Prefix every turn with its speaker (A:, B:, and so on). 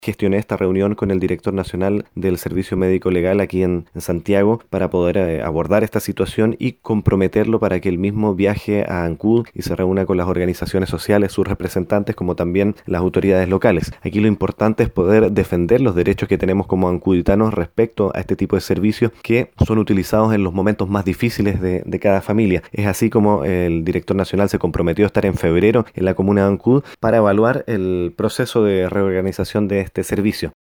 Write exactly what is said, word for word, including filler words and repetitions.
A: gestioné esta reunión con el director nacional del Servicio Médico Legal aquí en, en Santiago para poder eh, abordar esta situación y comprometerlo para que él mismo viaje a Ancud y se reúna con las organizaciones sociales, sus representantes, como también las autoridades locales. Aquí lo importante es poder defender los derechos que tenemos como ancuditanos respecto a este tipo de servicios que son utilizados en los momentos más difíciles de, de cada familia. Es así como el director nacional se comprometió a estar en febrero en la comuna de Ancud para evaluar el proceso de reorganización de este servicio.